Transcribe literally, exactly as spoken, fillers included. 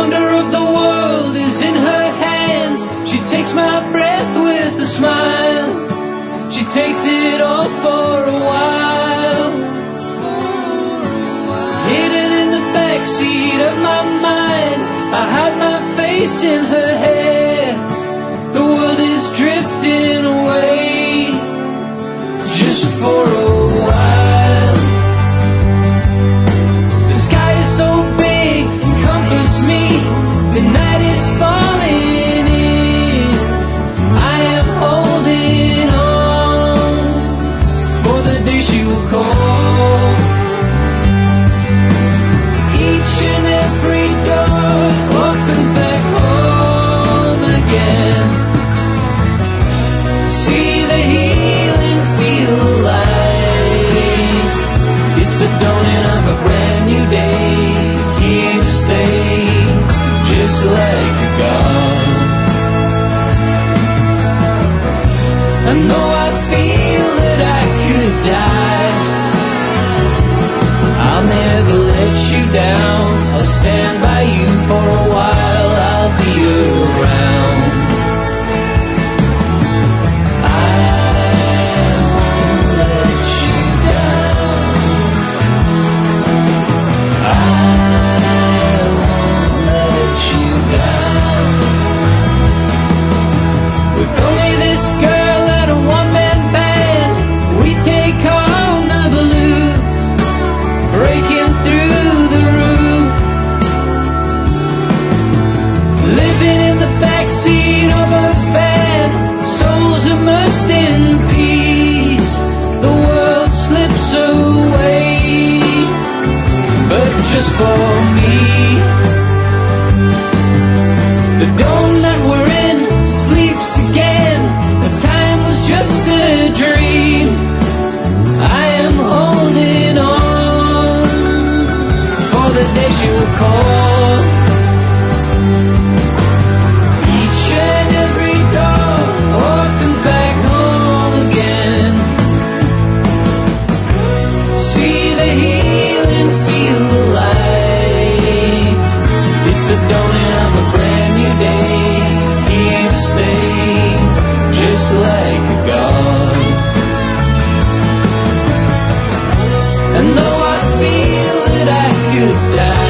wonder of the world is in her hands. She takes my breath with a smile. She takes it all for a while. Hidden in the backseat of my mind, I hide my face in her hair. The world is drifting away, just for a while. The sky is so big, encompass me. The night is falling in. I am holding on for the day she will call. Each and every door opens back home again. See the healing, feel the light. It's the dawning of a brand new day. Here to stay, just like a god. I know I feel that I could die. I'll never let you down. I'll stand by you for a while. I'll be around. I won't let you down. I won't let you down. With only this girl and a one-man band, we take on the blues, breaking through the roof. Living in the backseat of a van, souls immersed in peace. The world slips away, but just for me. The dome that we're in sleeps again. The time was just a dream. I am holding on for the day she will call. Each and every door opens back home again. See the healing, feel the light. It's the dawning of a brand new day. Here to stay, just like a god. And though I feel that I could die,